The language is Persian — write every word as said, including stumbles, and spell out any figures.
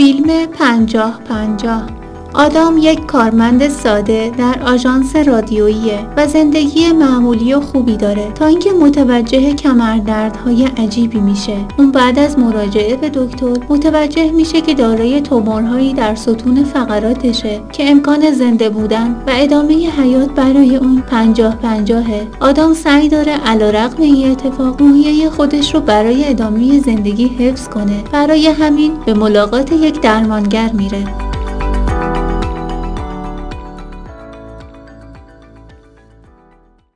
فیلم پنجاه پنجاه. آدام یک کارمند ساده در آژانس رادیوییه و زندگی معمولی و خوبی داره تا اینکه متوجه کمردردهای عجیبی میشه. اون بعد از مراجعه به دکتر متوجه میشه که دارای تومورهایی در ستون فقراتشه که امکان زنده بودن و ادامه حیات برای اون پنجاه پنجاهه. آدام سعی داره علیرغم این اتفاق روحیه خودش رو برای ادامه زندگی حفظ کنه. برای همین به ملاقات یک درمانگر میره.